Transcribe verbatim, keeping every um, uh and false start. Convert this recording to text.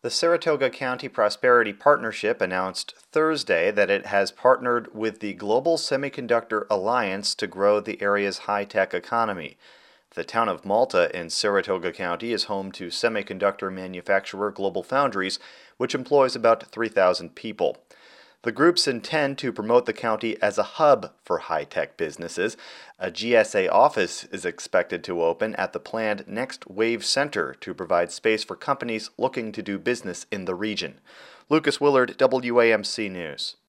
The Saratoga County Prosperity Partnership announced Thursday that it has partnered with the Global Semiconductor Alliance to grow the area's high-tech economy. The town of Malta in Saratoga County is home to semiconductor manufacturer GlobalFoundries, which employs about three thousand people. The groups intend to promote the county as a hub for high-tech businesses. A G S A office is expected to open at the planned Next Wave Center to provide space for companies looking to do business in the region. Lucas Willard, W A M C News.